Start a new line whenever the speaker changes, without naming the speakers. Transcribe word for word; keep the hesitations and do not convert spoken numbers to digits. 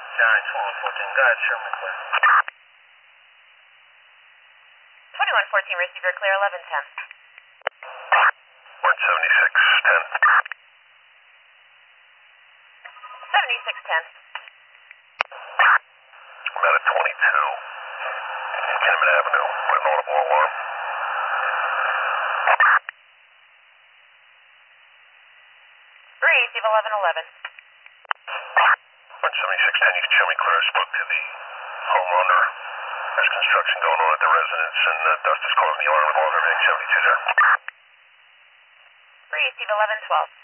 nine, twelve, fourteen, go ahead, show me clear.
twenty-one fourteen, receiver clear, eleven ten.
one seventy-six ten.
seventy-six ten.
I'm at a twenty-two. Kenneman Avenue, with an audible alarm.
three, receive eleven eleven.
one seventy-six ten, you can show me clear. I spoke to the homeowner. There's construction going on at the residence, and uh, dust is causing the alarm to go off. Everything seventy-two zero.
three, receive eleven twelve.